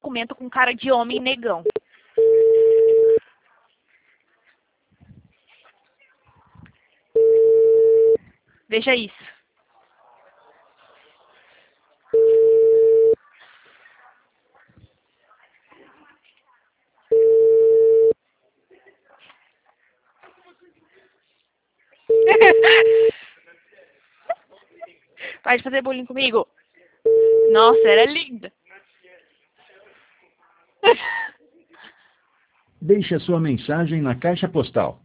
documento com cara de homem negão. Veja isso. Pode fazer bullying comigo? Nossa, era linda. Deixe a sua mensagem na caixa postal